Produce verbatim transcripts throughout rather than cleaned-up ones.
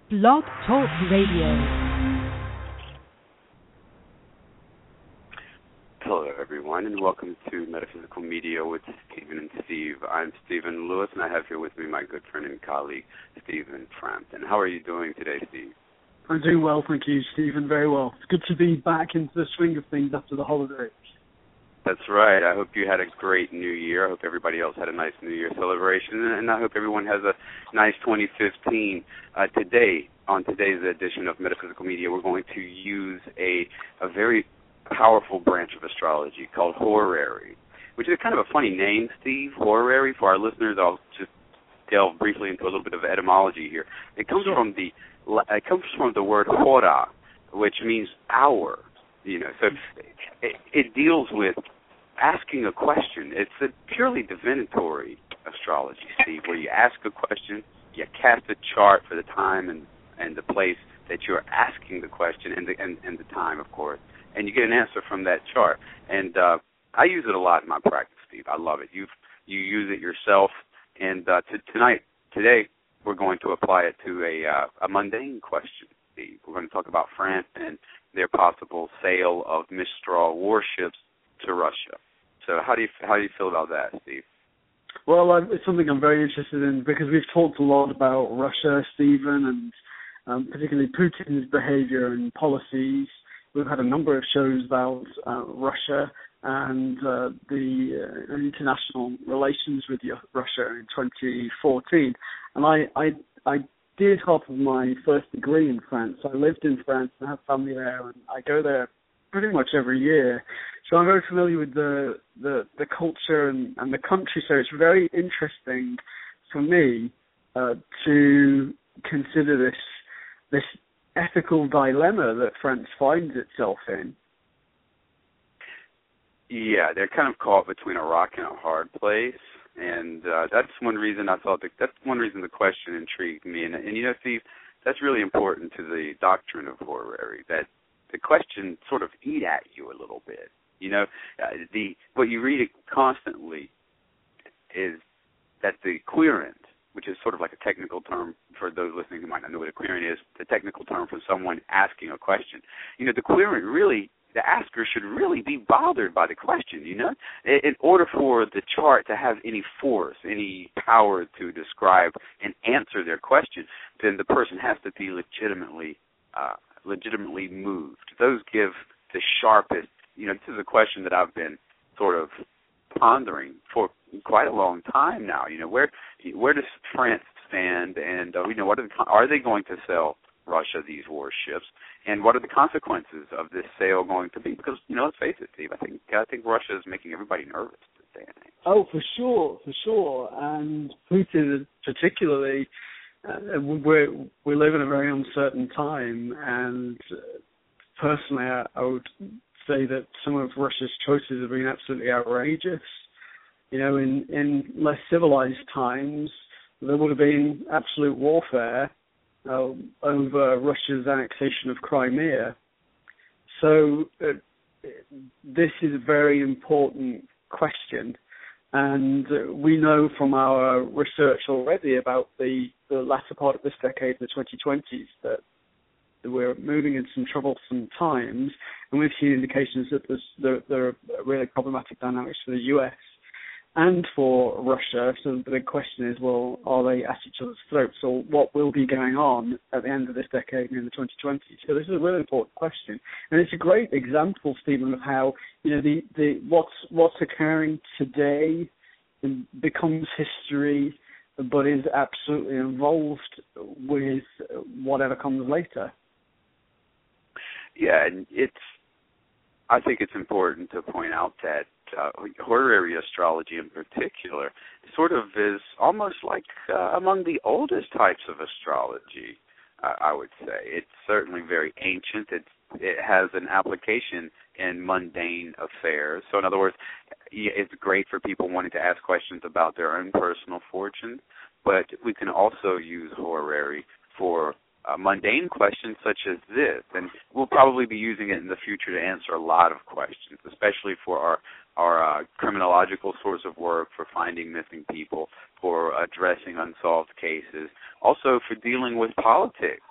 Blog Talk Radio. Hello, everyone, and welcome to Metaphysical Media with Stephen and Steve. I'm Stephen Lewis, and I have here with me my good friend and colleague, Stephen Frampton. How are you doing today, Steve? I'm doing well, thank you, Stephen, very well. It's good to be back into the swing of things after the holidays. That's right. I hope you had a great New Year. I hope everybody else had a nice New Year celebration, and I hope everyone has a nice twenty fifteen. Uh, today, on today's edition of Metaphysical Media, we're going to use a, a very powerful branch of astrology called horary, which is kind of a funny name, Steve. Horary, for our listeners, I'll just delve briefly into a little bit of etymology here. It comes from the it comes from the word hora, which means hour. You know, so it, it deals with asking a question. It's a purely divinatory astrology, Steve, where you ask a question, you cast a chart for the time and, and the place that you're asking the question, and the and, and the time, of course, and you get an answer from that chart. And uh, I use it a lot in my practice, Steve. I love it. You you use it yourself, and uh, t- tonight, today, we're going to apply it to a uh, a mundane question, Steve. We're going to talk about France and their possible sale of Mistral warships to Russia. So how do you how do you feel about that, Steve? Well, um, it's something I'm very interested in because we've talked a lot about Russia, Stephen, and um, particularly Putin's behavior and policies. We've had a number of shows about uh, Russia and uh, the uh, international relations with Russia in twenty fourteen. And I, I, I did half of my first degree in France. I lived in France and have family there, and I go there pretty much every year. So I'm very familiar with the the, the culture and, and the country. So it's very interesting for me uh, to consider this this ethical dilemma that France finds itself in. Yeah, they're kind of caught between a rock and a hard place, and uh, that's one reason I thought that, that's one reason the question intrigued me. And, and you know, Steve, that's really important to the doctrine of horary, that the question sort of eat at you a little bit. You know, uh, the what you read it constantly is that the querent, which is sort of like a technical term for those listening who might not know what a querent is, the technical term for someone asking a question. You know, the querent really, the asker should really be bothered by the question, you know? In order for the chart to have any force, any power to describe and answer their question, then the person has to be legitimately, uh, legitimately moved. Those give the sharpest, you know, this is a question that I've been sort of pondering for quite a long time now. You know, where where does France stand, and uh, you know, what are, the, are they going to sell Russia these warships, and what are the consequences of this sale going to be? Because you know, let's face it, Steve. I think I think Russia is making everybody nervous this day and age. Oh, for sure, for sure, and Putin particularly. Uh, we're we live in a very uncertain time, and uh, personally, I, I would say that some of Russia's choices have been absolutely outrageous. You know, in, in less civilized times, there would have been absolute warfare uh, over Russia's annexation of Crimea. So uh, this is a very important question, and uh, we know from our research already about the, the latter part of this decade, the twenty twenties, that we're moving in some troublesome times, and we've seen indications that there's, there, there are really problematic dynamics for the U S and for Russia. So the big question is, well, are they at each other's throats, or what will be going on at the end of this decade and in the twenty twenties? So this is a really important question, and it's a great example, Stephen, of how you know the, the what's what's occurring today becomes history, but is absolutely involved with whatever comes later. Yeah, and it's. I think it's important to point out that uh, horary astrology, in particular, sort of is almost like uh, among the oldest types of astrology. Uh, I would say it's certainly very ancient. It's, it has an application in mundane affairs. So, in other words, it's great for people wanting to ask questions about their own personal fortunes, but we can also use horary for Uh, mundane questions such as this, and we'll probably be using it in the future to answer a lot of questions, especially for our our uh, criminological source of work, for finding missing people, for addressing unsolved cases, also for dealing with politics,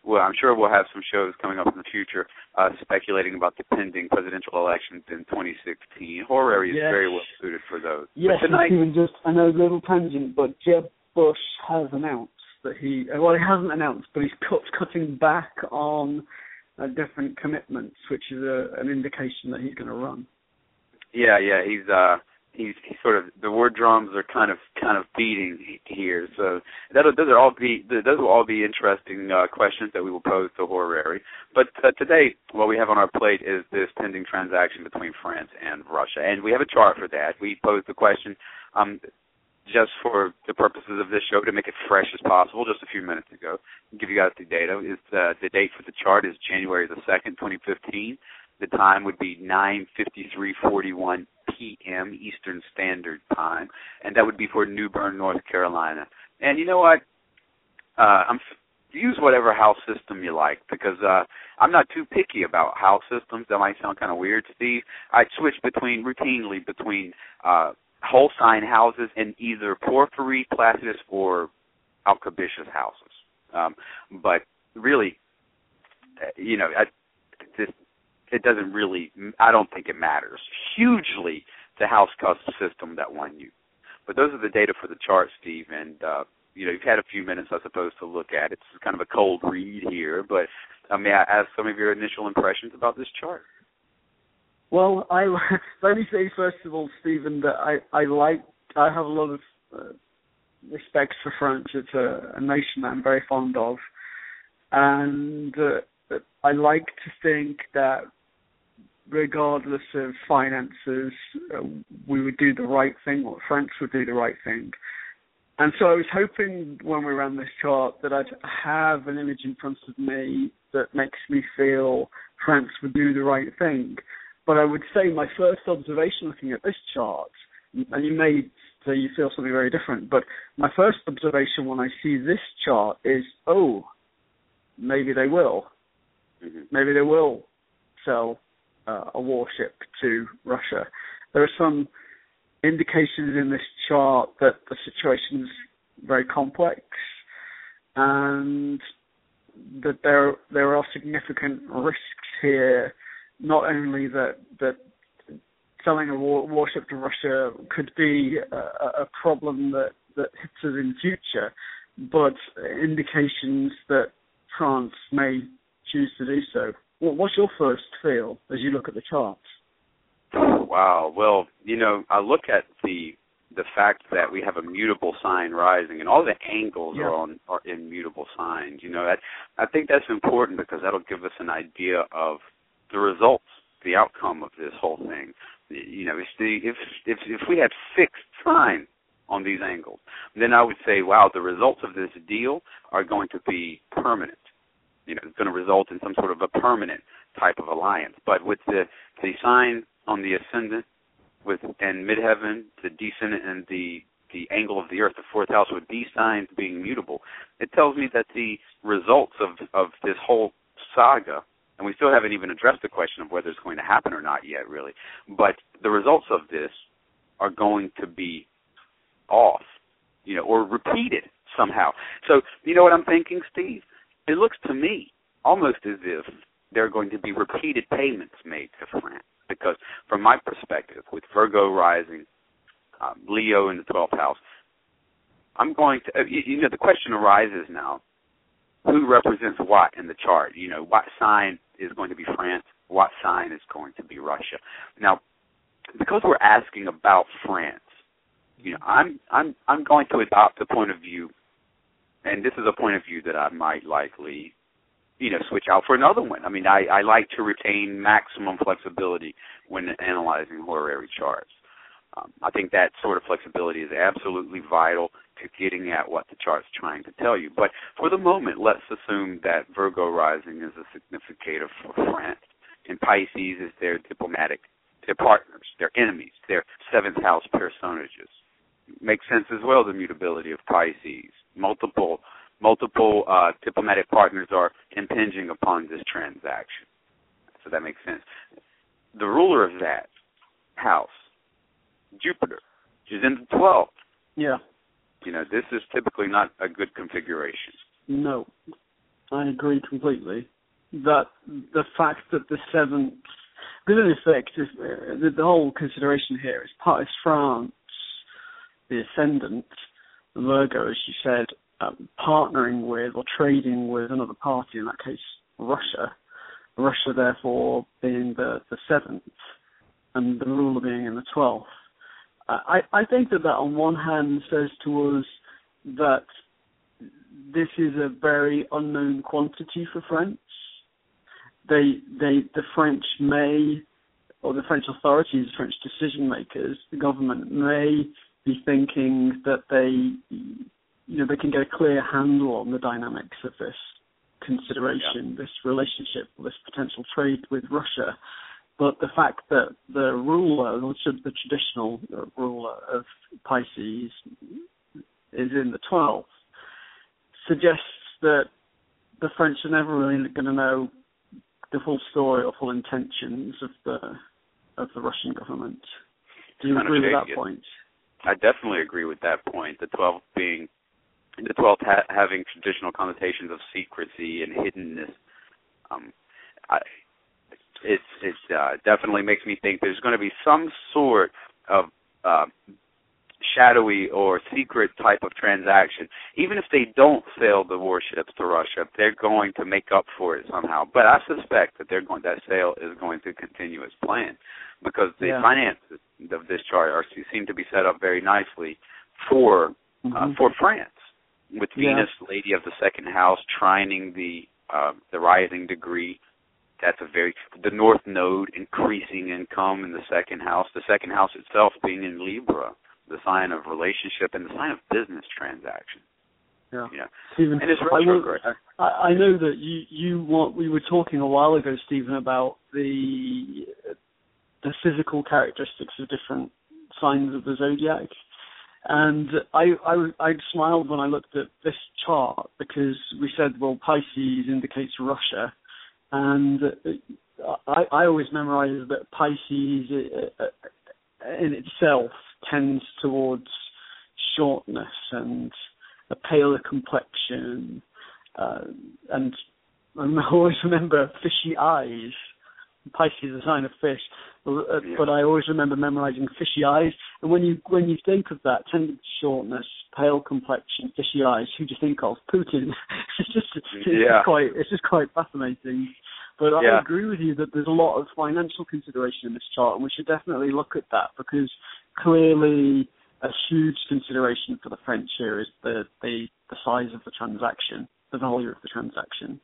well, I'm sure we'll have some shows coming up in the future uh, speculating about the pending presidential elections in twenty sixteen. Horary is yes. very well suited for those. Yes, but tonight, even just, I know, a little tangent, but Jeb Bush has announced that he, well, he hasn't announced, but he's cut, cutting back on uh, different commitments, which is a, an indication that he's going to run. Yeah, yeah, he's uh, he's, he's sort of, the war drums are kind of kind of beating here. So that'll, those are all be those will all be interesting uh, questions that we will pose to Horary. But uh, today, what we have on our plate is this pending transaction between France and Russia, and we have a chart for that. We posed the question. Um, just for the purposes of this show, to make it fresh as possible, just a few minutes ago. I'll give you guys the data. Is uh, the date for the chart is January the second, twenty fifteen. The time would be nine fifty-three forty-one p.m. Eastern Standard Time, and that would be for New Bern, North Carolina. And you know what? Uh, I'm use whatever house system you like, because uh, I'm not too picky about house systems. That might sound kind of weird, Steve. I switch between routinely between uh, whole sign houses in either Porphyry, Placidus, or Alcobaceous houses. Um, but really, you know, I, this, it doesn't really, I don't think it matters hugely the house custom system that one used. But those are the data for the chart, Steve, and, uh, you know, you've had a few minutes, I suppose, to look at it. It's kind of a cold read here, but uh, may I ask some of your initial impressions about this chart? Well, I let me say first of all, Stephen, that I, I like I have a lot of uh, respect for France. It's a, a nation that I'm very fond of, and uh, I like to think that regardless of finances, uh, we would do the right thing, or France would do the right thing. And so I was hoping when we ran this chart that I'd have an image in front of me that makes me feel France would do the right thing. But I would say my first observation looking at this chart, and you may say you feel something very different, but my first observation when I see this chart is, oh, maybe they will. Mm-hmm. Maybe they will sell uh, a warship to Russia. There are some indications in this chart that the situation is very complex and that there there are significant risks here. Not only that that selling a war, warship to Russia could be a, a problem that, that hits us in future, but indications that France may choose to do so. What's your first feel as you look at the charts? Wow. Well, you know, I look at the the fact that we have a mutable sign rising, and all the angles yeah. are on are in mutable signs. You know, that I think that's important because that'll give us an idea of the results, the outcome of this whole thing. You know, if the, if if if we had fixed sign on these angles, then I would say, wow, the results of this deal are going to be permanent. You know, it's going to result in some sort of a permanent type of alliance. But with the the sign on the ascendant, with and midheaven, the descendant, and the the angle of the earth, the fourth house, with these signs being mutable, it tells me that the results of of this whole saga, and we still haven't even addressed the question of whether it's going to happen or not yet, really, but the results of this are going to be off, you know, or repeated somehow. So, you know what I'm thinking, Steve? It looks to me almost as if there are going to be repeated payments made to France, because from my perspective, with Virgo rising, um, Leo in the twelfth house, I'm going to, you, you know, the question arises now, who represents what in the chart? You know, what sign is going to be France? What sign is going to be Russia? Now, because we're asking about France, you know, I'm I'm I'm going to adopt a point of view, and this is a point of view that I might likely, you know, switch out for another one. I mean, I, I like to retain maximum flexibility when analyzing horary charts. Um, I think that sort of flexibility is absolutely vital to getting at what the chart's trying to tell you. But for the moment, let's assume that Virgo rising is a significator for France, and Pisces is their diplomatic, their partners, their enemies, their seventh house personages. Makes sense as well, the mutability of Pisces. Multiple multiple uh, diplomatic partners are impinging upon this transaction. So that makes sense. The ruler of that house, Jupiter, is in the twelfth. Yeah. You know, this is typically not a good configuration. No. I agree completely. That the fact that the seventh, because in effect, if, uh, the, the whole consideration here is part is France, the ascendant, Virgo, as you said, um, partnering with or trading with another party, in that case, Russia. Russia, therefore, being the, the seventh, and the ruler being in the twelfth. I, I think that that on one hand says to us that this is a very unknown quantity for France. They, they, the French may, or the French authorities, French decision makers, the government may be thinking that they, you know, they can get a clear handle on the dynamics of this consideration, yeah. this relationship, this potential trade with Russia. But the fact that the ruler, the traditional ruler of Pisces, is in the twelfth, suggests that the French are never really going to know the full story or full intentions of the of the Russian government. Do you kind agree with that point? I definitely agree with that point. The twelfth being the twelfth ha- having traditional connotations of secrecy and hiddenness. Um, I, it it uh, definitely makes me think there's going to be some sort of uh, shadowy or secret type of transaction. Even if they don't sell the warships to Russia, they're going to make up for it somehow. But I suspect that they're going that sale is going to continue as planned, because the yeah. finances of this chart are seem to be set up very nicely for mm-hmm. uh, for France, with yeah. Venus, Lady of the Second House, trining the uh, the rising degree. That's a very the North Node, increasing income in the second house. The second house itself being in Libra, the sign of relationship and the sign of business transaction. Yeah, yeah. Stephen, and it's I, will, I, I know that you you want we were talking a while ago, Stephen, about the the physical characteristics of different signs of the zodiac, and I I I smiled when I looked at this chart, because we said, well, Pisces indicates Russia. And I, I always memorize that Pisces in itself tends towards shortness and a paler complexion, uh, and I always remember fishy eyes. Pisces is a sign of fish, but, but I always remember memorizing fishy eyes. And when you when you think of that, tending to shortness, pale complexion, fishy eyes, who do you think of? Putin. it's just it's yeah. just quite it's just quite fascinating. But I yeah. agree with you that there's a lot of financial consideration in this chart, and we should definitely look at that, because clearly a huge consideration for the French here is the the, the size of the transaction, the value of the transaction.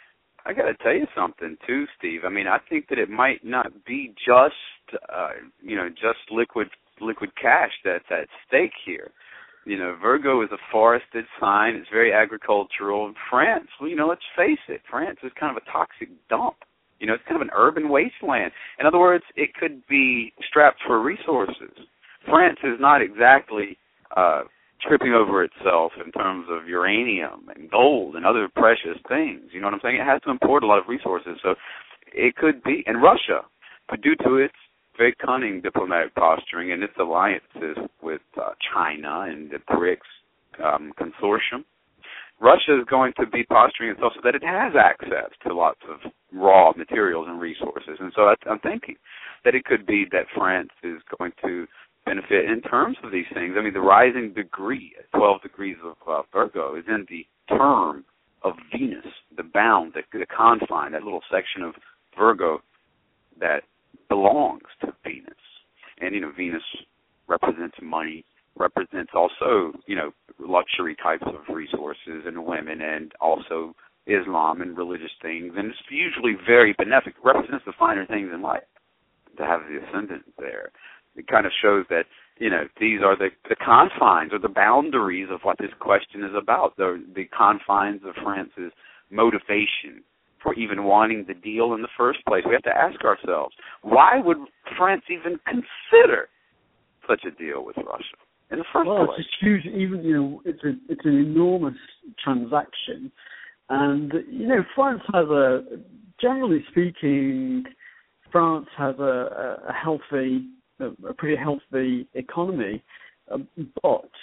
I got to tell you something too, Steve. I mean, I think that it might not be just, uh, you know, just liquid liquid cash that's at stake here. You know, Virgo is a forested sign. It's very agricultural. And France, well, you know, let's face it, France is kind of a toxic dump. You know, it's kind of an urban wasteland. In other words, it could be strapped for resources. France is not exactly uh, tripping over itself in terms of uranium and gold and other precious things. You know what I'm saying? It has to import a lot of resources. So it could be, and Russia, but due to its very cunning diplomatic posturing and its alliances with uh, China and the BRICS um, consortium, Russia is going to be posturing itself so that it has access to lots of raw materials and resources. And so I, I'm thinking that it could be that France is going to benefit in terms of these things. I mean, the rising degree, twelve degrees of uh, Virgo, is in the term of Venus, the bound, the, the confine, that little section of Virgo that belongs to Venus. And, you know, Venus represents money, represents also, you know, luxury types of resources and women, and also Islam and religious things. And it's usually very benefic, represents the finer things in life to have the ascendant there. It kind of shows that, you know, these are the, the confines or the boundaries of what this question is about, the, the confines of France's motivation for even wanting the deal in the first place. We have to ask ourselves, why would France even consider such a deal with Russia in the first well, place? Well, it's a huge, even, you know, it's, a, it's an enormous transaction. And, you know, France has a, generally speaking, France has a, a healthy... a pretty healthy economy, uh, but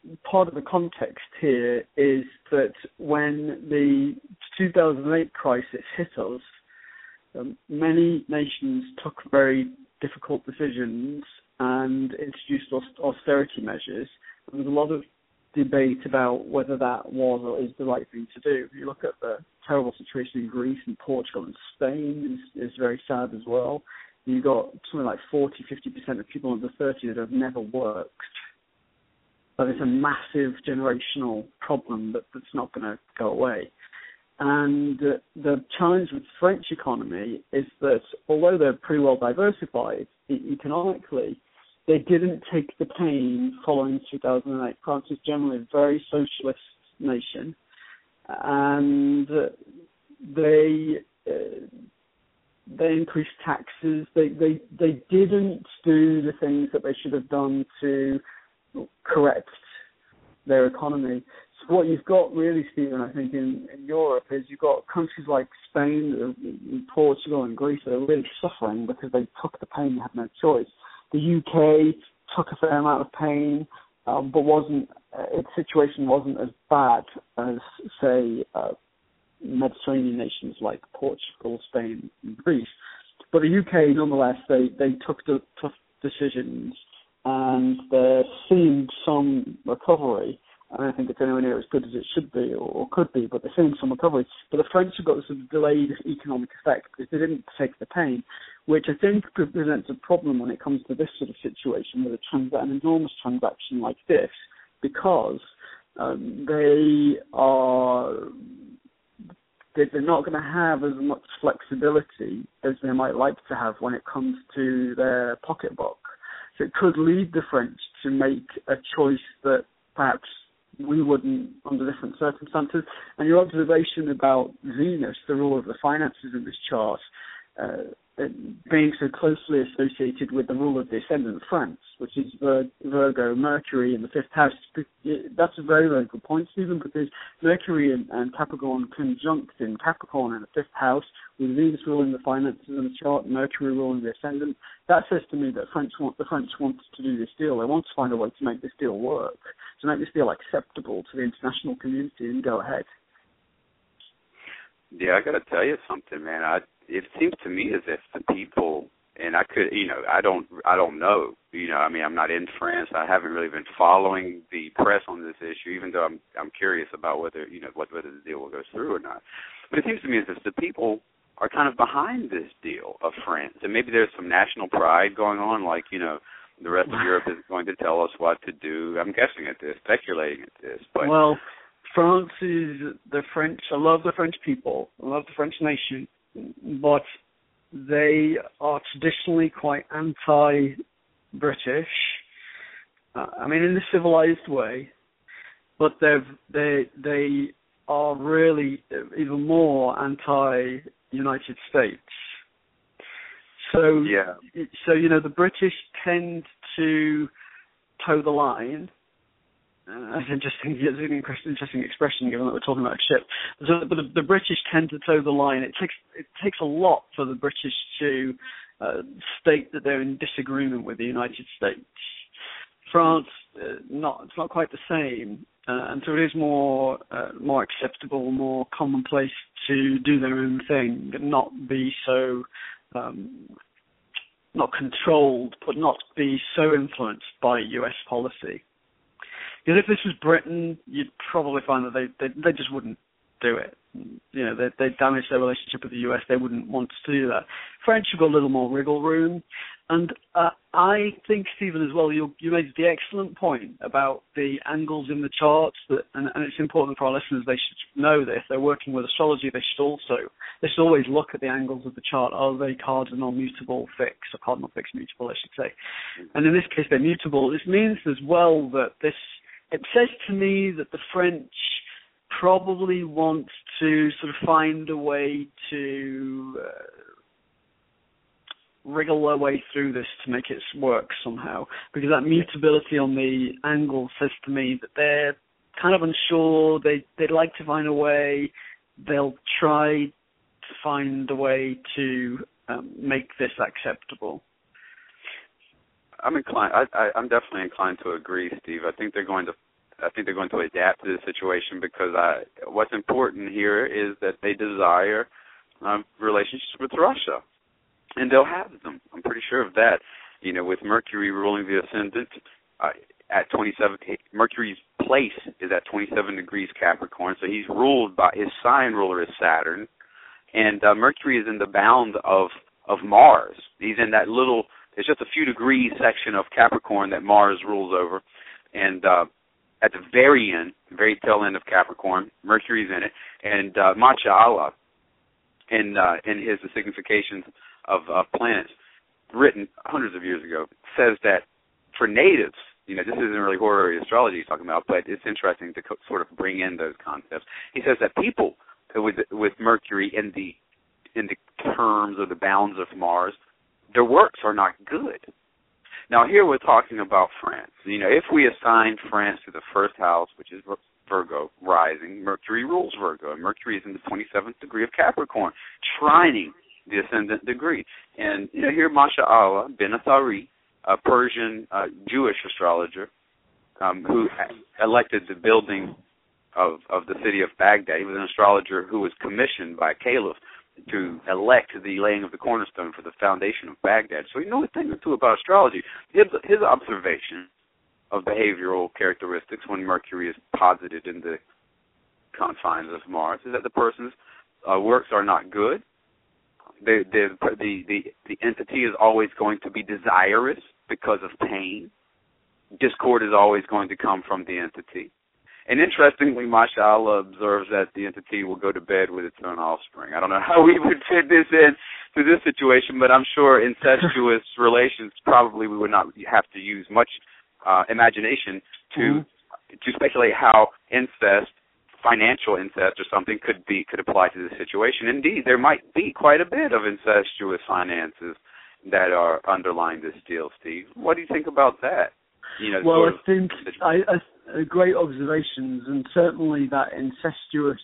part of the context here is that when the two thousand eight crisis hit us, um, many nations took very difficult decisions and introduced austerity measures. There was a lot of debate about whether that was or is the right thing to do. If you look at the terrible situation in Greece and Portugal and Spain, is, is very sad as well. You've got something like forty, fifty percent of people under thirty that have never worked. But it's a massive generational problem that, that's not going to go away. And uh, the challenge with the French economy is that although they're pretty well diversified e- economically, they didn't take the pain following two thousand eight. France is generally a very socialist nation, and uh, they uh, they increased taxes. They, they they didn't do the things that they should have done to correct their economy. So what you've got really, Stephen, I think in, in Europe is you've got countries like Spain, Portugal and Greece that are really suffering because they took the pain, they had no choice. The U K took a fair amount of pain, um, but wasn't uh, its situation wasn't as bad as, say, uh, Mediterranean nations like Portugal, Spain and Greece. But the U K, nonetheless, they, they took the tough decisions, and there seemed some recovery. I don't think it's anywhere near as good as it should be or, or could be, but they're seeing some recovery. But the French have got this sort of delayed economic effect because they didn't take the pain, which I think presents a problem when it comes to this sort of situation with a trans- an enormous transaction like this, because um, they are they're not going to have as much flexibility as they might like to have when it comes to their pocketbook. So it could lead the French to make a choice that perhaps we wouldn't under different circumstances. And your observation about Venus, the role of the finances in this chart, uh, being so closely associated with the rule of the ascendant of France, which is Vir- Virgo, Mercury in the fifth house, that's a very, very good point, Stephen, because Mercury and, and Capricorn conjunct in Capricorn in the fifth house, with Venus ruling the finances in the chart, Mercury ruling the ascendant. That says to me that French want, the French want to do this deal. They want to find a way to make this deal work, to make this deal acceptable to the international community and go ahead. Yeah, I got to tell you something, man. I it seems to me as if the people, and I could, you know, I don't, I don't know, you know, I mean, I'm not in France. I haven't really been following the press on this issue, even though I'm, I'm curious about whether, you know, whether the deal will go through or not. But it seems to me as if the people are kind of behind this deal of France, and maybe there's some national pride going on, like, you know, the rest of Europe is going to tell us what to do. I'm guessing at this, speculating at this, but well, France is the French. I love the French people. I love the French nation. But they are traditionally quite anti-British. Uh, I mean, in a civilized way, but they've they they are really even more anti-United States. So yeah. So you know, the British tend to toe the line. Uh, that's interesting. It's an interesting expression, given that we're talking about a ship. So, but the, the British tend to toe the line. It takes it takes a lot for the British to uh, state that they're in disagreement with the United States. France, uh, not it's not quite the same, uh, and so it is more uh, more acceptable, more commonplace to do their own thing, and not be so um, not controlled, but not be so influenced by U S policy. Because if this was Britain, you'd probably find that they, they they just wouldn't do it. You know, they they damage their relationship with the U S. They wouldn't want to do that. French have got a little more wriggle room, and uh, I think, Stephen, as well, you you made the excellent point about the angles in the charts, that, and, and it's important for our listeners. They should know that if they're working with astrology, they should also they should always look at the angles of the chart. Are they cardinal, mutable, fixed, or cardinal, fixed, mutable, I should say? And in this case, they're mutable. This means as well that this. It says to me that the French probably want to sort of find a way to uh, wriggle their way through this to make it work somehow, because that mutability on the angle says to me that they're kind of unsure. They, they'd like to find a way. They'll try to find a way to um, make this acceptable. I'm inclined. I, I, I'm definitely inclined to agree, Steve. I think they're going to I think they're going to adapt to the situation because I, what's important here is that they desire um, relationships with Russia, and they'll have them. I'm pretty sure of that. You know, with Mercury ruling the ascendant uh, at twenty-seven, Mercury's place is at twenty-seven degrees Capricorn, so he's ruled by, his sign ruler is Saturn, and uh, Mercury is in the bound of, of Mars. He's in that little, it's just a few degrees section of Capricorn that Mars rules over, and uh, at the very end, very tail end of Capricorn, Mercury's in it, and uh, Macha in, uh, in his The Significations of uh, Planets, written hundreds of years ago, says that for natives, you know, this isn't really horary astrology he's talking about, but it's interesting to co- sort of bring in those concepts. He says that people with with Mercury in the in the terms or the bounds of Mars, their works are not good. Now here we're talking about France. You know, if we assign France to the first house, which is Virgo rising, Mercury rules Virgo, and Mercury is in the twenty-seventh degree of Capricorn, trining the ascendant degree. And, you know, here Masha'Allah bin Athari, a Persian uh, Jewish astrologer um, who elected the building of, of the city of Baghdad. He was an astrologer who was commissioned by a caliph to elect the laying of the cornerstone for the foundation of Baghdad. So he knew a thing or two about astrology. His, his observation of behavioral characteristics when Mercury is posited in the confines of Mars is that the person's uh, works are not good. The, the the the the entity is always going to be desirous because of pain. Discord is always going to come from the entity. And interestingly, Mashallah observes that the entity will go to bed with its own offspring. I don't know how we would fit this in to this situation, but I'm sure incestuous relations, probably we would not have to use much uh, imagination to mm-hmm. to speculate how incest, financial incest or something could be could apply to this situation. Indeed, there might be quite a bit of incestuous finances that are underlying this deal, Steve. What do you think about that? You know, well, sort I think I, I, great observations, and certainly that incestuous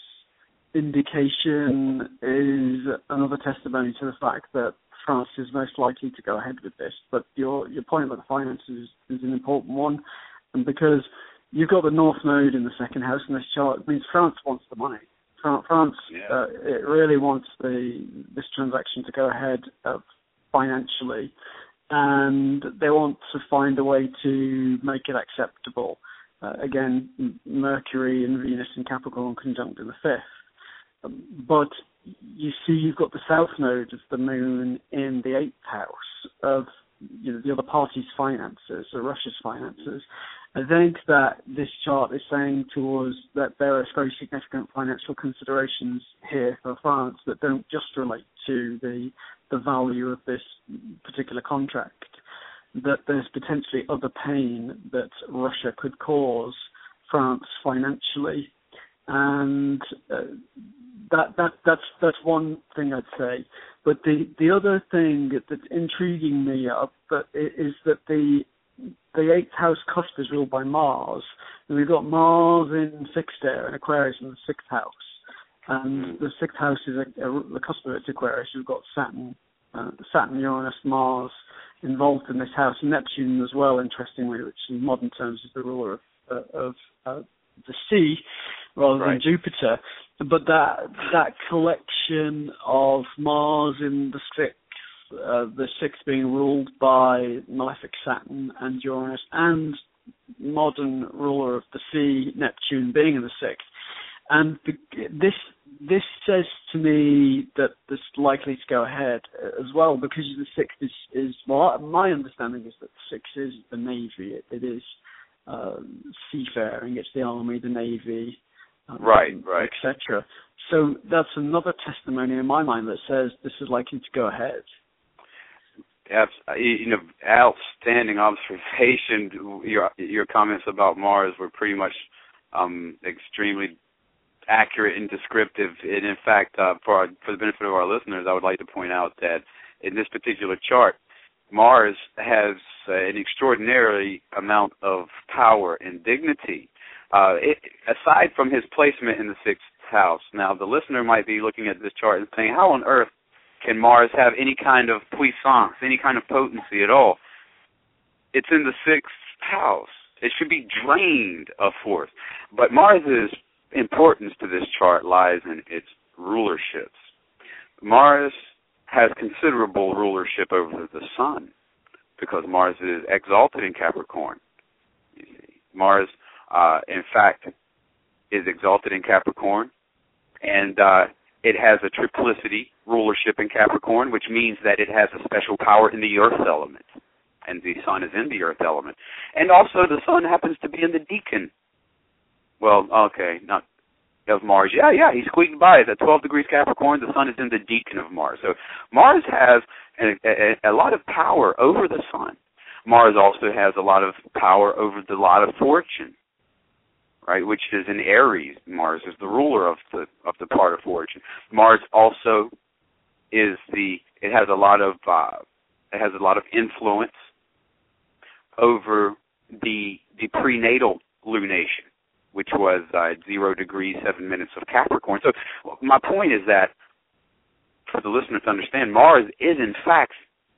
indication is another testimony to the fact that France is most likely to go ahead with this. But your your point about the finances is an important one, and because you've got the North Node in the second house in this chart, it means France wants the money. France, yeah. uh, it really wants the this transaction to go ahead uh, financially, and they want to find a way to make it acceptable. Uh, again, Mercury and Venus in Capricorn conjunct in the fifth. Um, but you see you've got the South Node of the Moon in the eighth house of you know, the other party's finances, or Russia's finances. I think that this chart is saying to us that there are very significant financial considerations here for France that don't just relate to the the value of this particular contract, that there's potentially other pain that Russia could cause France financially, and uh, that that that's that's one thing I'd say. But the the other thing that's intriguing me uh, but is that the the eighth house cusp is ruled by Mars, and we've got Mars in sixth there and Aquarius in the sixth house. And the sixth house is a, a, the cusp of it's Aquarius. We've got Saturn, uh, Saturn, Uranus, Mars involved in this house, and Neptune as well, interestingly, which in modern terms is the ruler of, uh, of uh, the sea rather right. than Jupiter. But that that collection of Mars in the sixth, uh, the sixth being ruled by malefic Saturn and Uranus, and modern ruler of the sea, Neptune, being in the sixth. And this this says to me that this is likely to go ahead as well, because the sixth is, is well, my understanding is that the sixth is the Navy. It, it is uh, seafaring. It's the Army, the Navy, um, right, right, et cetera. So that's another testimony in my mind that says this is likely to go ahead. You know, outstanding observation. Your your comments about Mars were pretty much um, extremely accurate and descriptive. And in fact, uh, for our, for the benefit of our listeners, I would like to point out that in this particular chart, Mars has uh, an extraordinary amount of power and dignity. Uh, it, aside from his placement in the sixth house, now the listener might be looking at this chart and saying, how on earth can Mars have any kind of puissance, any kind of potency at all? It's in the sixth house. It should be drained of force. But Mars's importance to this chart lies in its rulerships. Mars has considerable rulership over the sun because Mars is exalted in Capricorn. You see, Mars, uh, in fact, is exalted in Capricorn, and uh, it has a triplicity rulership in Capricorn, which means that it has a special power in the earth element, and the sun is in the earth element. And also the sun happens to be in the decan. Well, okay, not of Mars. Yeah, yeah, he squeaked by. It's at twelve degrees Capricorn. The sun is in the decan of Mars. So Mars has a, a, a lot of power over the sun. Mars also has a lot of power over the lot of fortune, right, which is in Aries. Mars is the ruler of the of the part of fortune. Mars also is the, it has a lot of, uh, it has a lot of influence over the the prenatal lunation, which was uh, zero degrees, seven minutes of Capricorn. So my point is that, for the listener to understand, Mars is in fact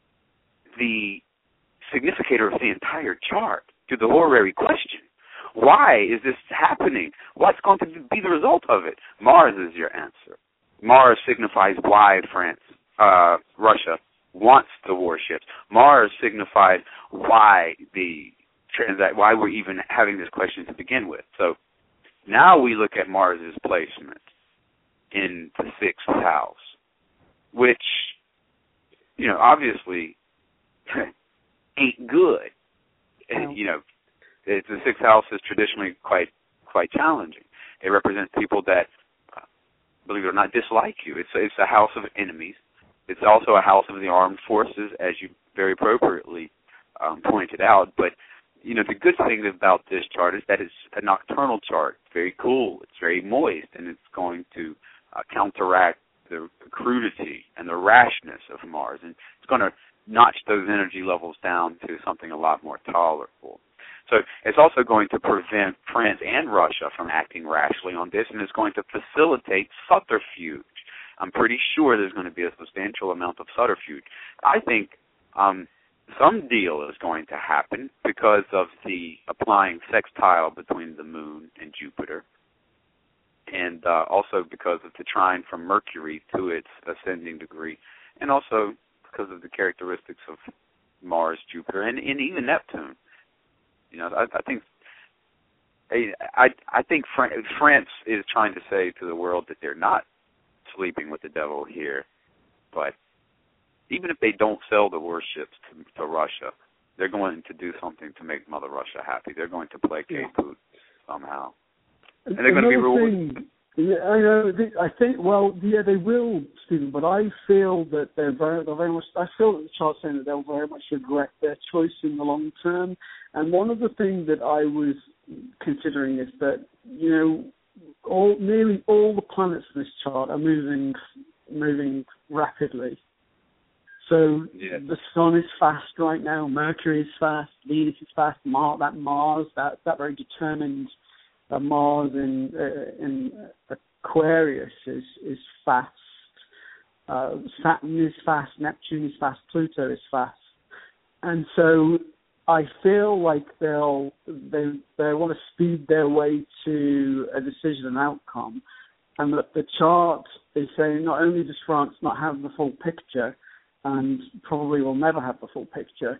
the significator of the entire chart to the horary question. Why is this happening? What's going to be the result of it? Mars is your answer. Mars signifies why France, uh, Russia wants the warships. Mars signifies why the transact, why we're even having this question to begin with. So now we look at Mars's placement in the sixth house, which, you know, obviously ain't good. No. You know, it's, the sixth house is traditionally quite quite challenging. It represents people that, uh, believe it or not, dislike you. It's it's a house of enemies. It's also a house of the armed forces, as you very appropriately um, pointed out. But, you know, the good thing about this chart is that it's a nocturnal chart. It's very cool. It's very moist, and it's going to uh, counteract the crudity and the rashness of Mars. And it's going to notch those energy levels down to something a lot more tolerable. So it's also going to prevent France and Russia from acting rashly on this, and it's going to facilitate subterfuge. I'm pretty sure there's going to be a substantial amount of subterfuge. I think um, some deal is going to happen because of the applying sextile between the moon and Jupiter, and uh, also because of the trine from Mercury to its ascending degree, and also because of the characteristics of Mars, Jupiter, and, and even Neptune. You know, I, I think I I think France is trying to say to the world that they're not sleeping with the devil here, but even if they don't sell the warships to, to Russia, they're going to do something to make Mother Russia happy. They're going to placate yeah. Putin somehow, and they're going to be rewarded. Thing, yeah, I know. I think. Well, yeah, they will, Stephen. But I feel that they're very, they're very much. I feel that the chart's saying that they'll very much regret their choice in the long term. And one of the things that I was considering is that, you know, all nearly all the planets in this chart are moving moving rapidly. So yeah. the sun is fast right now. Mercury is fast. Venus is fast. Mars, that Mars, that that very determined uh, Mars in uh, in Aquarius is is fast. Uh, Saturn is fast. Neptune is fast. Pluto is fast. And so I feel like they'll they they want to speed their way to a decision and outcome, and that the chart is saying not only does France not have the full picture, and probably will never have the full picture,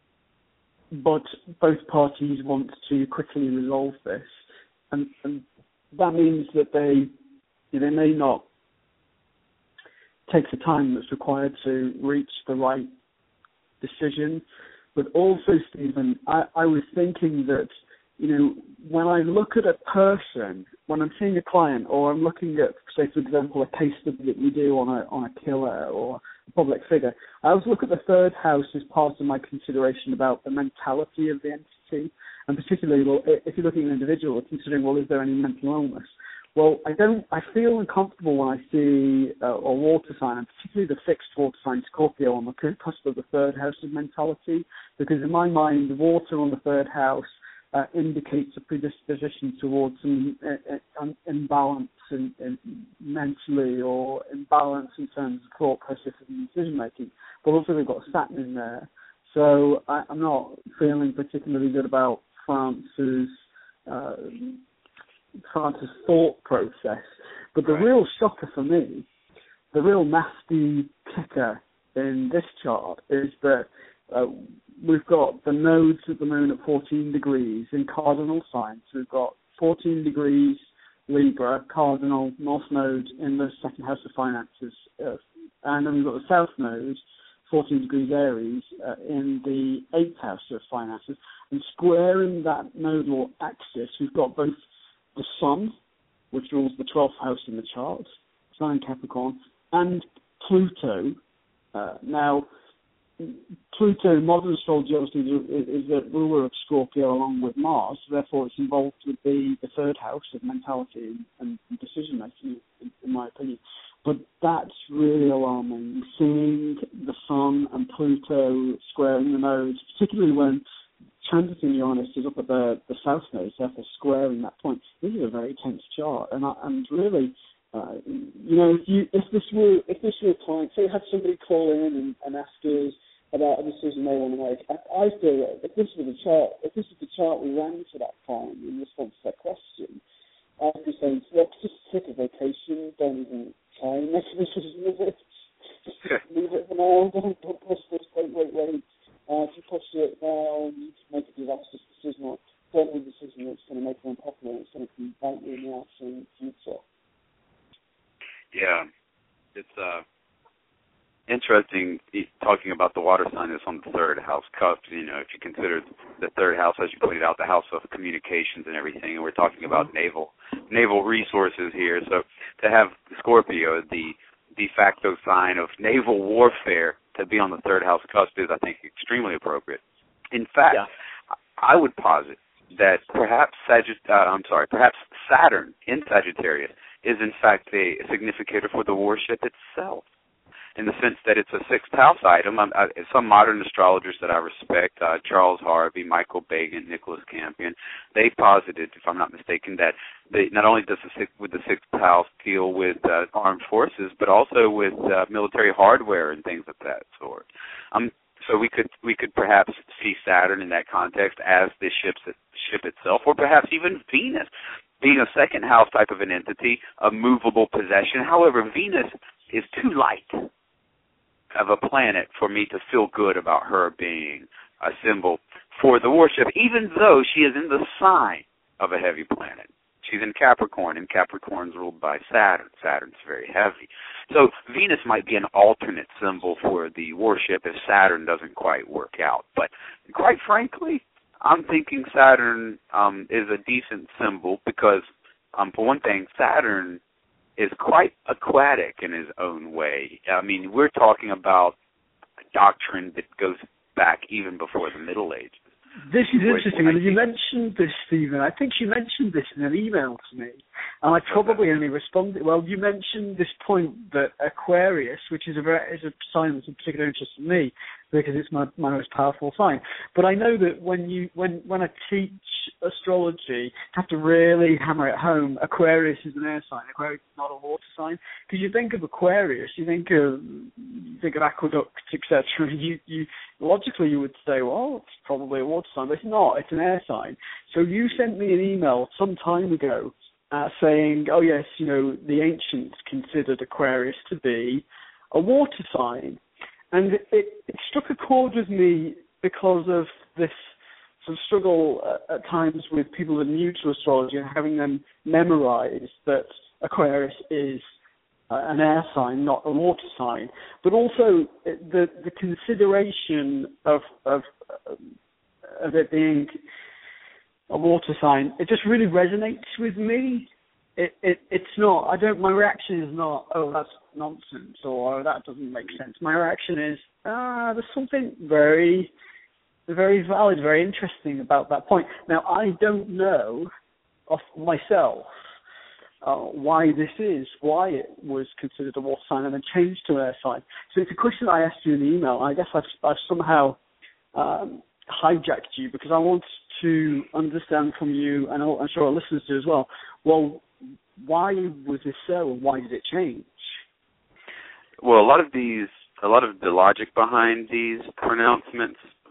but both parties want to quickly resolve this, and, and that means that they they may not take the time that's required to reach the right decision. But also, Stephen, I, I was thinking that, you know, when I look at a person, when I'm seeing a client, or I'm looking at, say, for example, a case study that we do on a on a killer or a public figure, I always look at the third house as part of my consideration about the mentality of the entity, and particularly, well, if you're looking at an individual, considering, well, is there any mental illness? Well, I don't. I feel uncomfortable when I see uh, a water sign, and particularly the fixed water sign Scorpio on the cusp of the third house of mentality, because in my mind, the water on the third house uh, indicates a predisposition towards some uh, uh, imbalance in, in mentally, or imbalance in terms of thought process and decision making. But also, they've got Saturn in there, so I, I'm not feeling particularly good about France's uh, France's thought process. But the right. real shocker for me, the real nasty kicker in this chart is that uh, we've got the nodes of the moon at fourteen degrees in cardinal signs. We've got fourteen degrees Libra, cardinal, north node in the second house of finances. Uh, and then we've got the south node, fourteen degrees Aries, uh, in the eighth house of finances. And squaring that nodal axis, we've got both the Sun, which rules the twelfth house in the chart, Sun in Capricorn, and Pluto. Uh, now, Pluto in modern astrology obviously is, is the ruler of Scorpio along with Mars, so therefore it's involved with the, the third house of mentality and, and decision making, in, in my opinion. But that's really alarming, seeing the Sun and Pluto squaring the nodes, particularly when transiting Uranus is up at the, the south node, therefore squaring that point. This is a very tense chart, and I, and really, uh, you know, if you if this were if this were a client, say you had somebody call in and, and ask us about a decision they want to make, I, I feel that if this was the chart, if this is the chart we ran for that client in response to that question, I'd be saying, look, just take a vacation, don't even try and make a decision with it. Just leave it for now, don't push this, wait, wait, wait. Uh, if you push it now, you can make a disastrous decision, or don't make a decision that's going to make you unpopular, it's going to bite you in the ass in the future. Yeah, it's uh, interesting talking about the water sign that's on the third house cusp. You know, if you consider the third house, as you pointed out, the house of communications and everything, and we're talking about naval naval resources here. So to have Scorpio, the de facto sign of naval warfare, to be on the third house cusp is, I think, extremely appropriate. In fact, yeah. I would posit that perhaps Sagitt- uh, I'm sorry, perhaps Saturn in Sagittarius is in fact a significator for the warship itself, in the sense that it's a sixth house item. I, I, some modern astrologers that I respect, uh, Charles Harvey, Michael Bagan, Nicholas Campion, they posited, if I'm not mistaken, that they, not only does the sixth, with the sixth house deal with uh, armed forces, but also with uh, military hardware and things of that sort. Um, so we could we could perhaps see Saturn in that context as the ship's, ship itself, or perhaps even Venus being a second house type of an entity, a movable possession. However, Venus is too light of a planet for me to feel good about her being a symbol for the warship, even though she is in the sign of a heavy planet. She's in Capricorn, and Capricorn's ruled by Saturn. Saturn's very heavy. So Venus might be an alternate symbol for the warship if Saturn doesn't quite work out. But quite frankly, I'm thinking Saturn um, is a decent symbol because, um, for one thing, Saturn is quite aquatic in his own way. I mean, we're talking about a doctrine that goes back even before the Middle Ages. This is interesting, and you mentioned this, Stephen. I think you mentioned this in an email to me, and I probably only responded. Well, you mentioned this point that Aquarius, which is a very, is a sign that's of particular interest to me because it's my, my most powerful sign. But I know that when you when when I teach astrology, you have to really hammer it home. Aquarius is an air sign. Aquarius is not a water sign. Because you think of Aquarius, you think of you think of aqueducts, et cetera. You you logically you would say, well, it's probably a water sign, but it's not. It's an air sign. So you sent me an email some time ago uh, saying, oh yes, you know, the ancients considered Aquarius to be a water sign. And it, it, it struck a chord with me because of this sort of struggle at, at times with people that are new to astrology and having them memorize that Aquarius is uh, an air sign, not a water sign. But also the the consideration of of, of it being a water sign, it just really resonates with me. It, it it's not. I don't. My reaction is not, oh, that's nonsense, or oh, that doesn't make sense. My reaction is, ah, there's something very, very valid, very interesting about that point. Now, I don't know of myself uh, why this is, why it was considered a water sign and then changed to an air sign. So it's a question I asked you in the email. I guess I've, I've somehow um, hijacked you because I want to understand from you, and I'm sure our listeners do as well. Well, why was this so, and why did it change? Well, a lot of these, a lot of the logic behind these pronouncements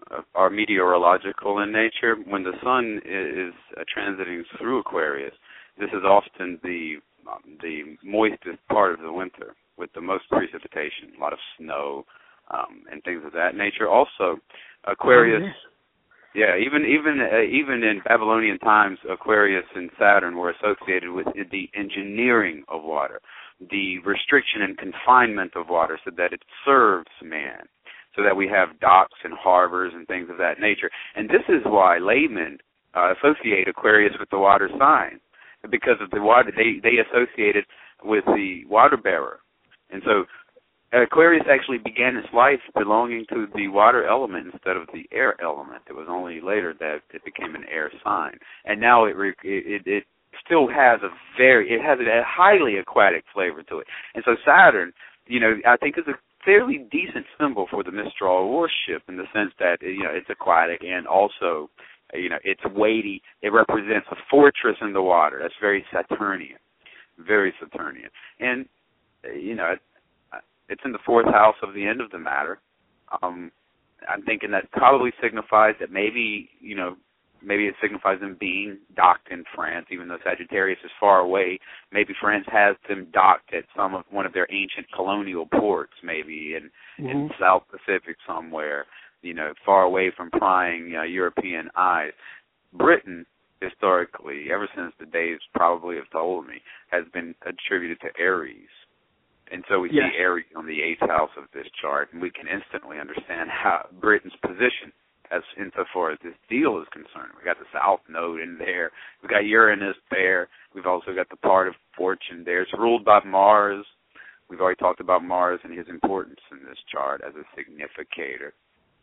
are meteorological in nature. When the sun is, is uh, transiting through Aquarius, this is often the um, the moistest part of the winter, with the most precipitation, a lot of snow, um, and things of that nature. Also, Aquarius. Oh, yeah, even even uh, even in Babylonian times, Aquarius and Saturn were associated with the engineering of water, the restriction and confinement of water, so that it serves man, so that we have docks and harbors and things of that nature. And this is why laymen uh, associate Aquarius with the water sign, because of the water. They they associate it with the water bearer, and so Aquarius actually began its life belonging to the water element instead of the air element. It was only later that it became an air sign, and now it it, it still has a very it has a highly aquatic flavor to it. And so Saturn, you know, I think is a fairly decent symbol for the Mistral warship in the sense that, you know, it's aquatic and also, you know, it's weighty. It represents a fortress in the water. That's very Saturnian, very Saturnian, and you know. It's in the fourth house of the end of the matter. Um, I'm thinking that probably signifies that maybe, you know, maybe it signifies them being docked in France, even though Sagittarius is far away. Maybe France has them docked at some of one of their ancient colonial ports, maybe in, mm-hmm. in the South Pacific somewhere, you know, far away from prying uh, European eyes. Britain, historically, ever since the days probably of Ptolemy, has been attributed to Aries. And so we yes. see Aries on the eighth house of this chart, and we can instantly understand how Britain's position as insofar as this deal is concerned. We got the South Node in there. We've got Uranus there. We've also got the part of fortune there. It's ruled by Mars. We've already talked about Mars and his importance in this chart as a significator.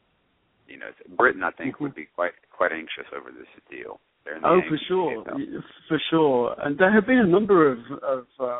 You know, Britain, I think, mm-hmm. would be quite quite anxious over this deal. Oh, for sure, for sure. And there have been a number of, of uh,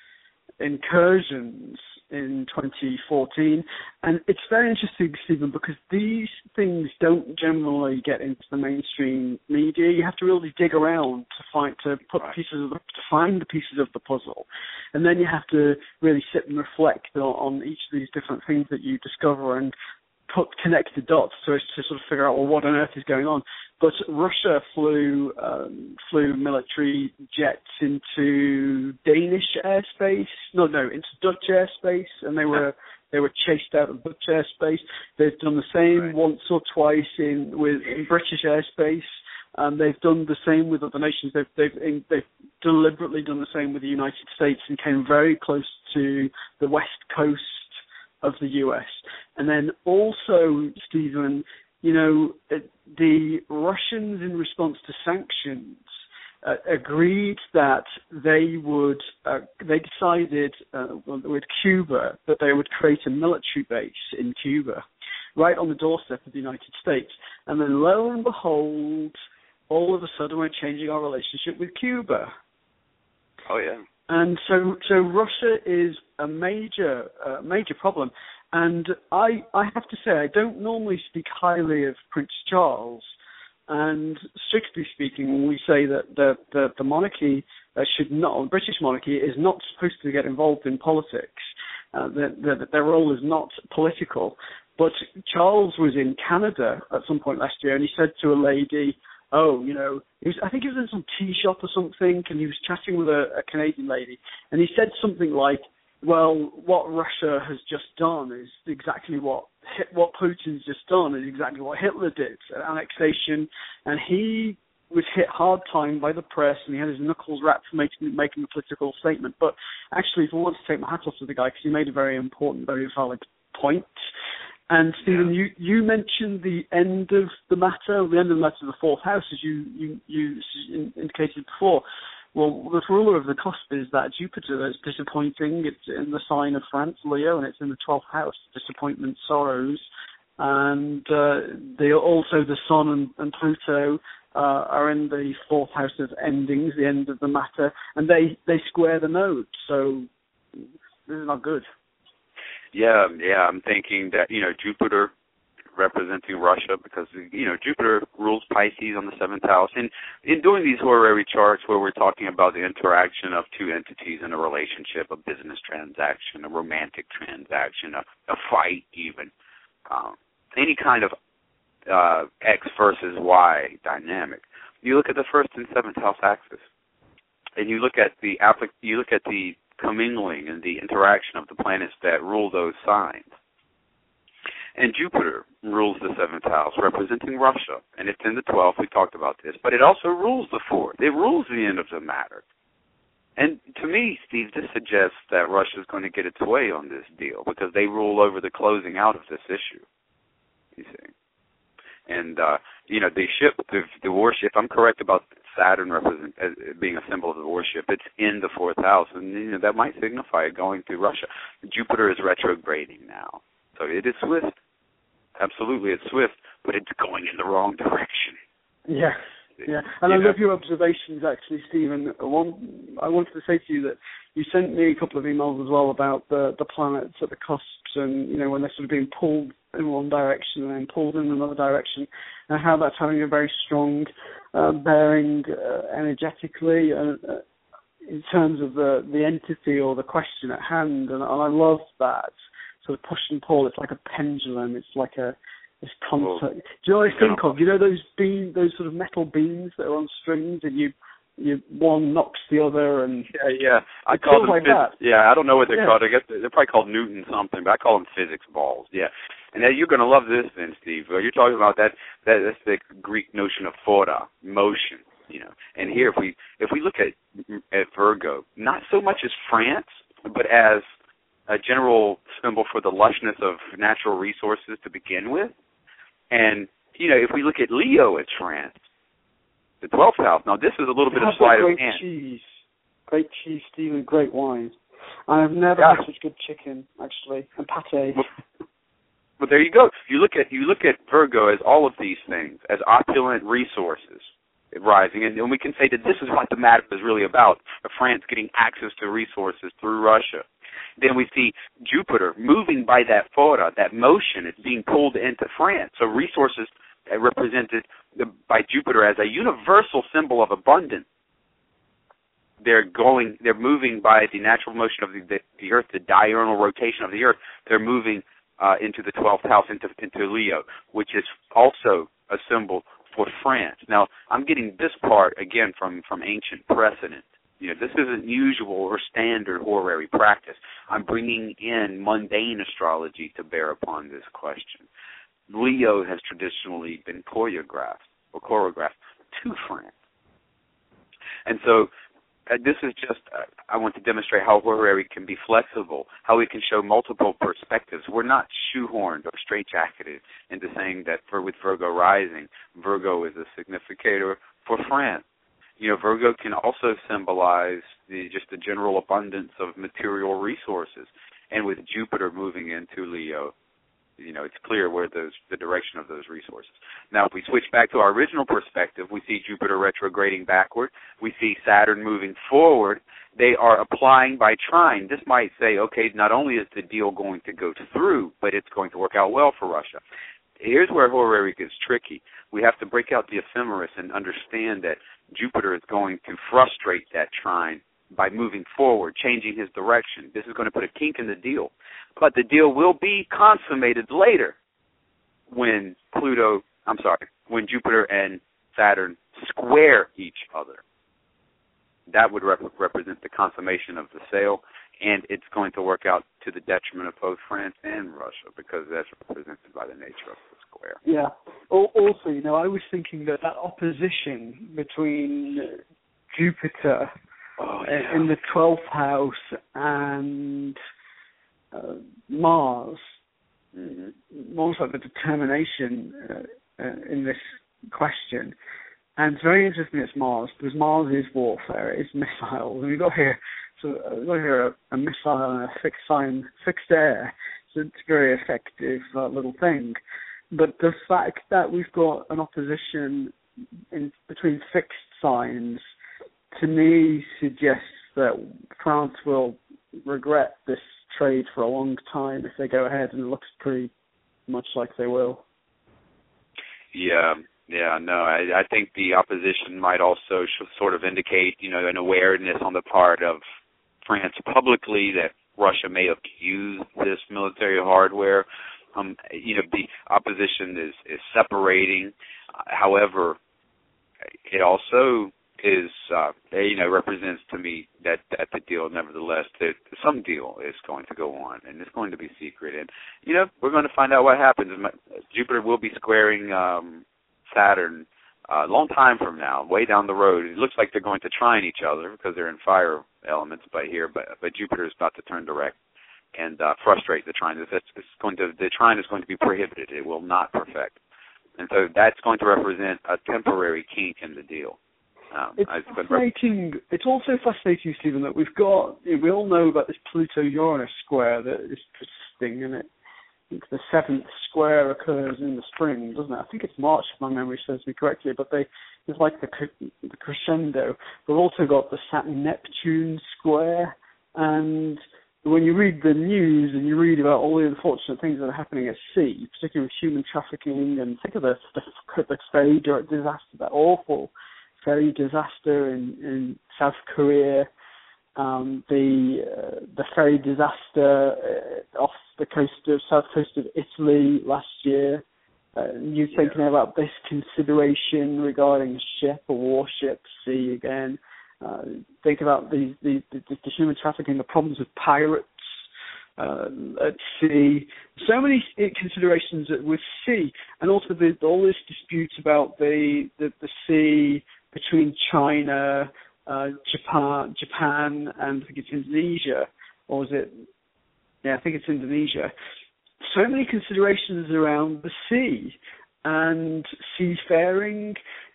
incursions in twenty fourteen, and it's very interesting, Stephen, because these things don't generally get into the mainstream media. You have to really dig around to find to put right. pieces of the, to find the pieces of the puzzle, and then you have to really sit and reflect on, on each of these different things that you discover and put connect the dots so as to sort of figure out, well, what on earth is going on. But Russia flew um, flew military jets into Danish airspace. No, no, into Dutch airspace, and they were they were chased out of Dutch airspace. They've done the same right. once or twice in with in British airspace. Um, they've done the same with other nations. They've they've in, they've deliberately done the same with the United States and came very close to the west coast of the U S. And then also, Stephen, you know, the Russians, in response to sanctions, uh, agreed that they would, uh, they decided uh, with Cuba that they would create a military base in Cuba, right on the doorstep of the United States. And then lo and behold, all of a sudden we're changing our relationship with Cuba. Oh, yeah. And so, so Russia is a major, uh, major problem. And I, I have to say, I don't normally speak highly of Prince Charles. And strictly speaking, when we say that the the, the monarchy uh, should not, the British monarchy is not supposed to get involved in politics. Uh, that the, their role is not political. But Charles was in Canada at some point last year, and he said to a lady, oh, you know, he was, I think he was in some tea shop or something, and he was chatting with a, a Canadian lady, and he said something like, well, what Russia has just done is exactly what what Putin's just done is exactly what Hitler did, annexation, and he was hit hard time by the press, and he had his knuckles wrapped for making, making a political statement. But actually, if I want to take my hat off to the guy, because he made a very important, very valid point. And Stephen, yeah. you, you mentioned the end of the matter, the end of the matter of the fourth house, as you, you, you indicated before. Well, the ruler of the cusp is that Jupiter. That's disappointing. It's in the sign of France, Leo, and it's in the twelfth house, disappointment, sorrows. And uh, they also, the Sun and, and Pluto uh, are in the fourth house of endings, the end of the matter, and they, they square the node. So this is not good. Yeah, yeah, I'm thinking that, you know, Jupiter representing Russia, because, you know, Jupiter rules Pisces on the seventh house. And in doing these horary charts where we're talking about the interaction of two entities in a relationship, a business transaction, a romantic transaction, a, a fight even, um, any kind of uh, X versus Y dynamic. You look at the first and seventh house axis, and you look at the applic- you look at the commingling and the interaction of the planets that rule those signs. And Jupiter rules the seventh house, representing Russia, and it's in the twelfth. We talked about this, but it also rules the fourth. It rules the end of the matter. And to me, Steve, this suggests that Russia is going to get its way on this deal because they rule over the closing out of this issue. You see, and uh, you know the ship, the, the warship. I'm correct about Saturn represent as being a symbol of the warship. It's in the fourth house, and you know that might signify it going through Russia. Jupiter is retrograding now, so it is swift. Absolutely, it's swift, but it's going in the wrong direction. Yeah, yeah. And you I know? love your observations, actually, Stephen. One, I wanted to say to you that you sent me a couple of emails as well about the, the planets at the cusps and, you know, when they're sort of being pulled in one direction and then pulled in another direction, and how that's having a very strong uh, bearing uh, energetically uh, uh, in terms of the, the entity or the question at hand. And, and I love that. Sort of push and pull. It's like a pendulum. It's like a this concert. Well, Do you know what I think of? You know those beam, those sort of metal beams that are on strings, and you, you one knocks the other, and yeah, yeah. I it call feels them like phys- that. Yeah, I don't know what they're Yeah. called. I guess they're probably called Newton something, but I call them physics balls. Yeah, and now you're going to love this, then, Steve. You're talking about that. That that's the Greek notion of phora, motion. You know, and here if we if we look at at Virgo, not so much as France, but as a general symbol for the lushness of natural resources to begin with. And, you know, if we look at Leo, it's France, the twelfth house. Now, this is a little bit of sleight of great hand. cheese. Great cheese, Stephen, great wine. I've never Yeah. had such good chicken, actually, and pate. Well, but there you go. You look at you look at Virgo as all of these things, as opulent resources rising. And, and we can say that this is what the matter is really about, France getting access to resources through Russia. Then we see Jupiter moving by that phora, that motion. It's being pulled into France. So resources are represented by Jupiter as a universal symbol of abundance. They're going, they're moving by the natural motion of the, the, the Earth, the diurnal rotation of the Earth. They're moving uh, into the twelfth house, into, into Leo, which is also a symbol for France. Now, I'm getting this part, again, from, from ancient precedent. You know, this isn't usual or standard horary practice. I'm bringing in mundane astrology to bear upon this question. Leo has traditionally been choreographed or choreographed to France. And so uh, this is just, uh, I want to demonstrate how horary can be flexible, how we can show multiple perspectives. We're not shoehorned or straitjacketed into saying that for with Virgo rising, Virgo is a significator for France. You know, Virgo can also symbolize the, just the general abundance of material resources. And with Jupiter moving into Leo, you know, it's clear where those the direction of those resources. Now, if we switch back to our original perspective, we see Jupiter retrograding backward. We see Saturn moving forward. They are applying by trine. This might say, okay, not only is the deal going to go through, but it's going to work out well for Russia. Here's where horary gets tricky. We have to break out the ephemeris and understand that Jupiter is going to frustrate that trine by moving forward, changing his direction. This is going to put a kink in the deal. But the deal will be consummated later when Pluto, I'm sorry, when Jupiter and Saturn square each other. That would rep- represent the consummation of the sale, and it's going to work out to the detriment of both France and Russia because that's represented by the nature of the square. Yeah. Also, you know, I was thinking that that opposition between Jupiter oh, yeah. in the twelfth house and uh, Mars, mm-hmm. almost like the determination uh, uh, in this question. And it's very interesting it's Mars, because Mars is warfare, it's missiles. And we've got here, so we've got here a, a missile and a fixed sign, fixed air. So it's a very effective uh, little thing. But the fact that we've got an opposition in between fixed signs, to me, suggests that France will regret this trade for a long time if they go ahead, and it looks pretty much like they will. Yeah. Yeah, no, I, I think the opposition might also sh- sort of indicate, you know, an awareness on the part of France publicly that Russia may have used this military hardware. Um, you know, the opposition is, is separating. Uh, however, it also is, uh, you know, represents to me that, that the deal, nevertheless, that some deal is going to go on, and it's going to be secret. And, you know, we're going to find out what happens. Jupiter will be squaring um, Saturn a uh, long time from now, way down the road. It looks like they're going to trine each other because they're in fire elements by here, but, but Jupiter is about to turn direct and uh, frustrate the trine. It's, it's going to, the trine is going to be prohibited. It will not perfect. And so that's going to represent a temporary kink in the deal. Um, it's fascinating. Rep- it's also fascinating, Stephen, that we've got, we all know about this Pluto-Uranus square that is persisting, and it, I think the seventh square occurs in the spring, doesn't it? I think it's March, if my memory serves me correctly, but they, it's like the, the crescendo. We've also got the Saturn-Neptune square, and when you read the news and you read about all the unfortunate things that are happening at sea, particularly with human trafficking, and think of the, the, the ferry disaster, that awful ferry disaster in, in South Korea, um, the uh, the ferry disaster uh, off the coast of south coast of Italy last year. Uh, you thinking yeah. about this consideration regarding a ship, a warship, sea again. Uh, think about the, the, the, the human trafficking, the problems with pirates uh, at sea. So many considerations with sea, and also the, all this dispute about the, the, the sea between China, uh, Japan, Japan, and I think it's Indonesia, or is it? Yeah, I think it's Indonesia. So many considerations around the sea and seafaring.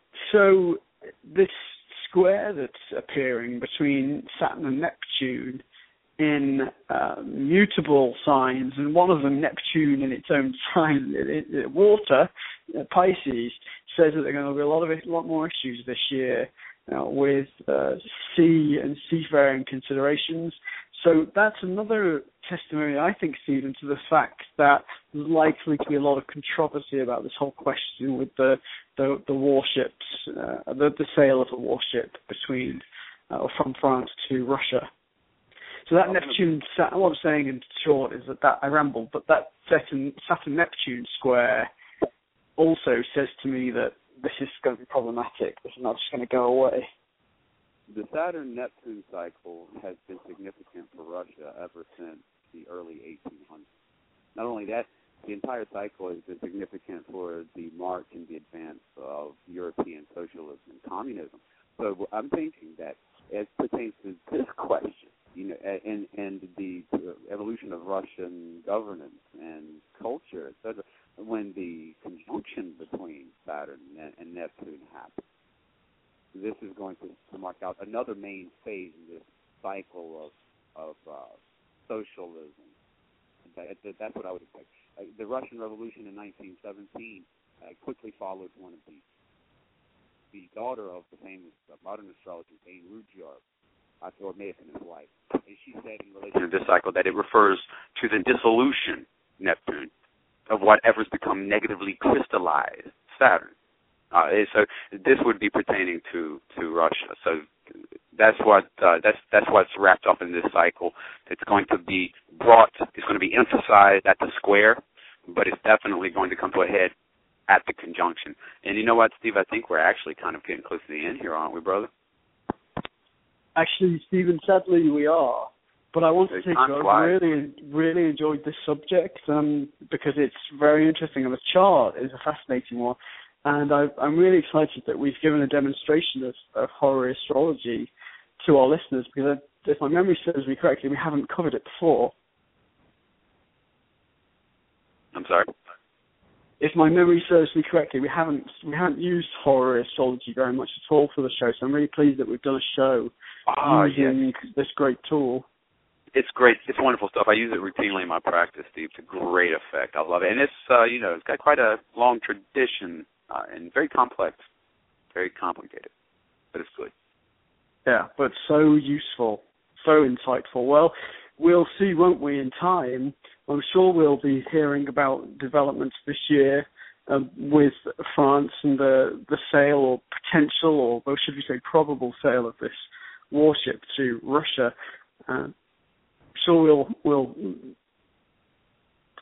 So this square that's appearing between Saturn and Neptune in uh, mutable signs, and one of them, Neptune, in its own sign, it, it, water, uh, Pisces, says that there are going to be a lot of a lot more issues this year uh, with uh, sea and seafaring considerations. So that's another testimony, I think, Stephen, to the fact that there's likely to be a lot of controversy about this whole question with the the, the warships, uh, the, the sale of a warship between uh, from France to Russia. So that Neptune, what I'm saying in short is that, that I rambled, but that Saturn, Saturn Neptune square also says to me that this is going to be problematic. This is not just going to go away. The Saturn-Neptune cycle has been significant for Russia ever since the early eighteen hundreds. Not only that, the entire cycle has been significant for the march and the advance of European socialism and communism. So I'm thinking that as pertains to this question, you know, and, and the evolution of Russian governance and culture, et cetera, when the conjunction between Saturn and, and Neptune happens, this is going to, to mark out another main phase in this cycle of of uh, socialism. That, that, that's what I would expect. Uh, the Russian Revolution in nineteen seventeen uh, quickly followed one of the the daughter of the famous uh, modern astrologer, Dane Rudhyar, or may have been his wife. And she said in relation to this cycle that it refers to the dissolution, Neptune, of whatever's become negatively crystallized, Saturn. Uh, so this would be pertaining to, to Russia. So that's what uh, that's that's what's wrapped up in this cycle. It's going to be brought. It's going to be emphasized at the square, but it's definitely going to come to a head at the conjunction. And you know what, Steve? I think we're actually kind of getting close to the end here, aren't we, brother? Actually, Stephen, sadly we are. But I want to say, I really, really enjoyed this subject um, because it's very interesting, and the chart is a fascinating one. And I, I'm really excited that we've given a demonstration of, of horror astrology to our listeners, because if my memory serves me correctly, we haven't covered it before. I'm sorry? If my memory serves me correctly, we haven't we haven't used horror astrology very much at all for the show, so I'm really pleased that we've done a show oh, using yes. this great tool. It's great. It's wonderful stuff. I use it routinely in my practice, Steve, to great effect. I love it. And it's, uh, you know, it's got quite a long tradition uh, and very complex, very complicated, but it's good. Yeah, but so useful, so insightful. Well, we'll see, won't we, in time. I'm sure we'll be hearing about developments this year um, with France and the, the sale or potential, or should we say probable sale of this warship to Russia. Uh, sure we'll we'll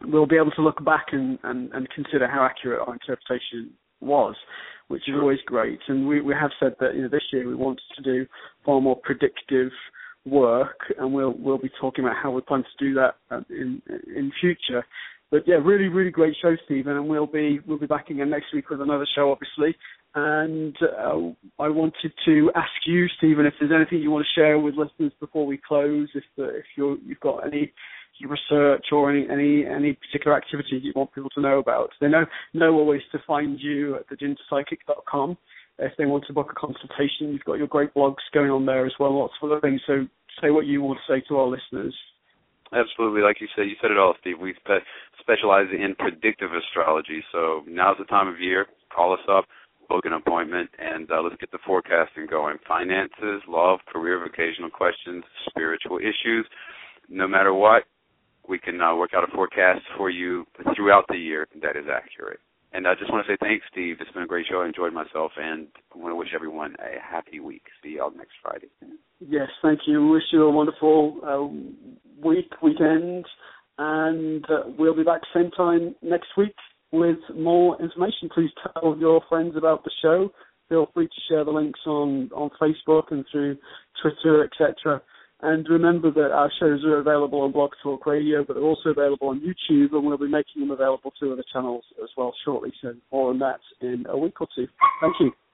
we'll be able to look back and, and, and consider how accurate our interpretation was, which is always great. And we, we have said that, you know, this year we want to do far more predictive work, and we'll we'll be talking about how we plan to do that in in future. But yeah, really, really great show, Stephen, and we'll be we'll be back again next week with another show, obviously. And uh, I wanted to ask you, Stephen, if there's anything you want to share with listeners before we close, if the, if you're, you've got any research or any, any any particular activities you want people to know about. They know know always to find you at the ginger psychic dot com. If they want to book a consultation, you've got your great blogs going on there as well, lots of other things. So say what you want to say to our listeners. Absolutely. Like you said, you said it all, Steve. We spe- specialize in predictive astrology. So now's the time of year. Call us up, book an appointment, and uh, let's get the forecasting going. Finances, love, career, vocational questions, spiritual issues. No matter what, we can uh, work out a forecast for you throughout the year that is accurate. And I just want to say thanks, Steve. It's been a great show. I enjoyed myself, and I want to wish everyone a happy week. See y'all next Friday. Yes, thank you. Wish you a wonderful uh, week, weekend, and uh, we'll be back same time next week with more information. Please tell your friends about the show. Feel free to share the links on, on Facebook and through Twitter, et cetera. And remember that our shows are available on Blog Talk Radio, but they're also available on YouTube, and we'll be making them available to other channels as well shortly. So more on that in a week or two. Thank you.